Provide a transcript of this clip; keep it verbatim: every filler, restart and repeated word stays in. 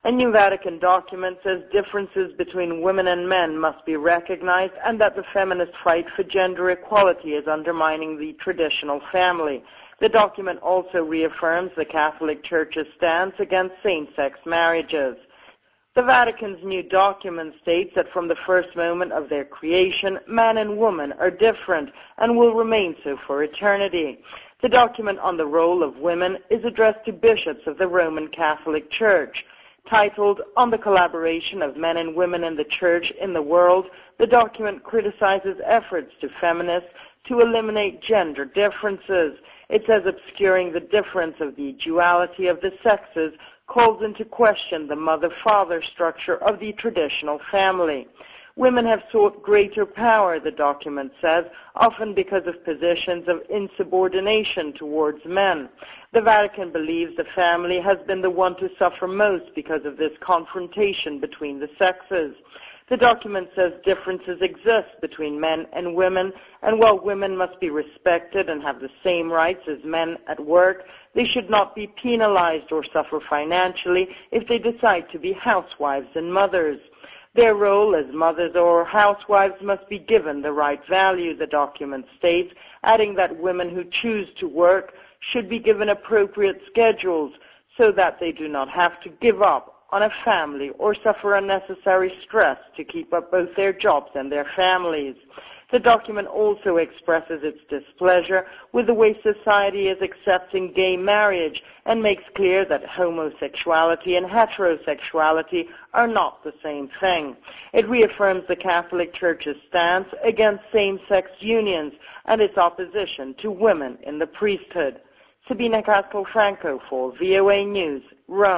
A new Vatican document says differences between women and men must be recognized and that the feminist fight for gender equality is undermining the traditional family. The document also reaffirms the Catholic Church's stance against same-sex marriages. The Vatican's new document states that from the first moment of their creation, man and woman are different and will remain so for eternity. The document on the role of women is addressed to bishops of the Roman Catholic Church. Titled On the Collaboration of Men and Women in the Church in the World, the document criticizes efforts to feminists to eliminate gender differences. It says obscuring the difference of the duality of the sexes calls into question the mother-father structure of the traditional family. Women have sought greater power, the document says, often because of positions of insubordination towards men. The Vatican believes the family has been the one to suffer most because of this confrontation between the sexes. The document says differences exist between men and women, and while women must be respected and have the same rights as men at work, they should not be penalized or suffer financially if they decide to be housewives and mothers. Their role as mothers or housewives must be given the right value, the document states, adding that women who choose to work should be given appropriate schedules so that they do not have to give up on a family or suffer unnecessary stress to keep up both their jobs and their families. The document also expresses its displeasure with the way society is accepting gay marriage and makes clear that homosexuality and heterosexuality are not the same thing. It reaffirms the Catholic Church's stance against same-sex unions and its opposition to women in the priesthood. Sabina Castelfranco for V O A News, Rome.